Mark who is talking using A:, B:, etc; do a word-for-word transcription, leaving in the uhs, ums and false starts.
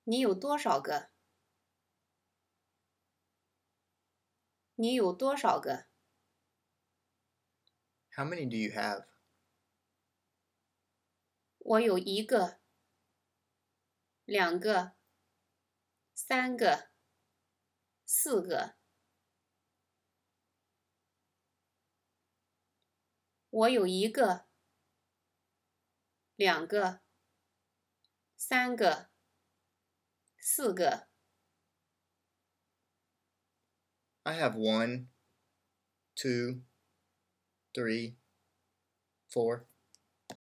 A: 你有多少个？你有多少个？
B: How many do you have?
A: 我有一个，两个，三个，四个。我有一个，两个，三个，四个。
B: I have one, two, three, four.